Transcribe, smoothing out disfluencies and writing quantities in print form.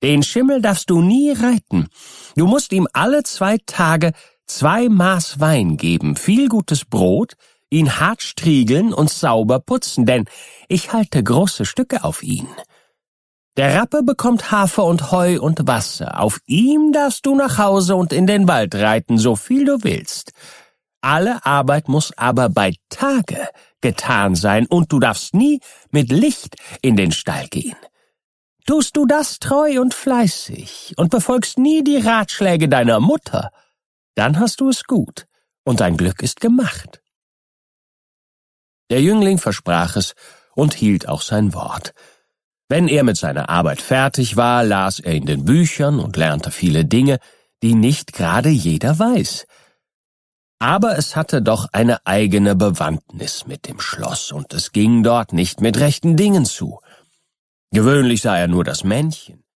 Den Schimmel darfst du nie reiten. Du musst ihm alle 2 Tage 2 Maß Wein geben, viel gutes Brot, ihn hart striegeln und sauber putzen, denn ich halte große Stücke auf ihn. Der Rappe bekommt Hafer und Heu und Wasser. Auf ihm darfst du nach Hause und in den Wald reiten, so viel du willst. Alle Arbeit muss aber bei Tage getan sein, und du darfst nie mit Licht in den Stall gehen. Tust du das treu und fleißig und befolgst nie die Ratschläge deiner Mutter, dann hast du es gut und dein Glück ist gemacht. Der Jüngling versprach es und hielt auch sein Wort. Wenn er mit seiner Arbeit fertig war, las er in den Büchern und lernte viele Dinge, die nicht gerade jeder weiß. Aber es hatte doch eine eigene Bewandtnis mit dem Schloss, und es ging dort nicht mit rechten Dingen zu. Gewöhnlich sah er nur das Männchen,